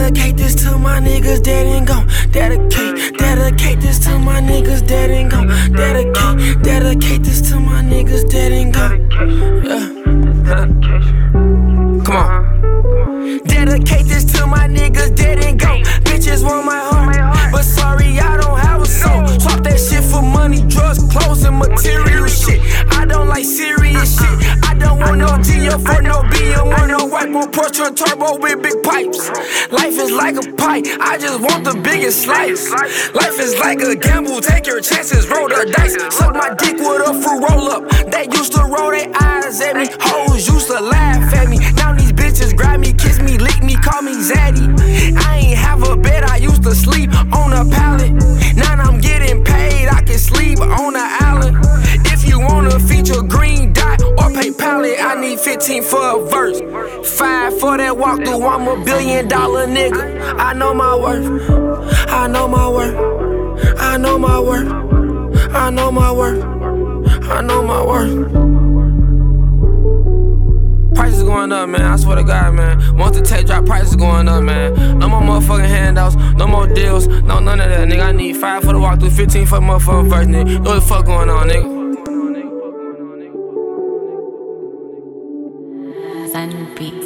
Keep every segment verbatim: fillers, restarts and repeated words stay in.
Dedicate this to my niggas dead and gone. Dedicate, dedicate this to my niggas dead and gone. Dedicate, dedicate this to my niggas dead and gone. Yeah. Come on. Dedicate this to my niggas dead and gone. Bitches want my heart, but sorry I don't have a soul. Swap that shit for money, drugs, clothes, and material shit. I don't like serious shit. I don't want no G F or no B M or no white on Porsche or turbo with big pipes. Life is like a pipe, I just want the biggest slice. Life is like a gamble, take your chances, roll the dice. Suck my dick with a fruit roll up. They used to roll their eyes at me, hoes used to laugh at me. Now these bitches grab me, kiss me, lick me, call me Zaddy. I ain't have a bed, I used to sleep on a pallet. Now I'm getting paid, I can sleep on an island. If you wanna feature green dot or PayPal it, I need fifteen for a verse, five for that walkthrough. I'm a billion dollar nigga. I know my worth, I know my worth, I know my worth, I know my worth, I know my worth. Prices going up, man, I swear to God, man. Once the tape drop, prices going up, man. No more motherfucking handouts, no more deals, no none of that, nigga. I need five for the walkthrough, fifteen for the motherfucking verse, nigga. What the fuck going on, nigga? Zen Beats.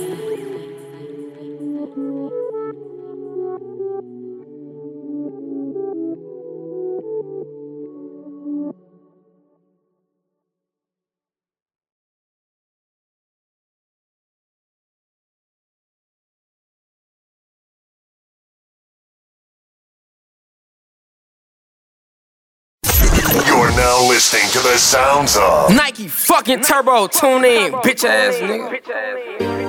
You're now listening to the sounds of Nike fucking Turbo. Tune in, bitch ass nigga.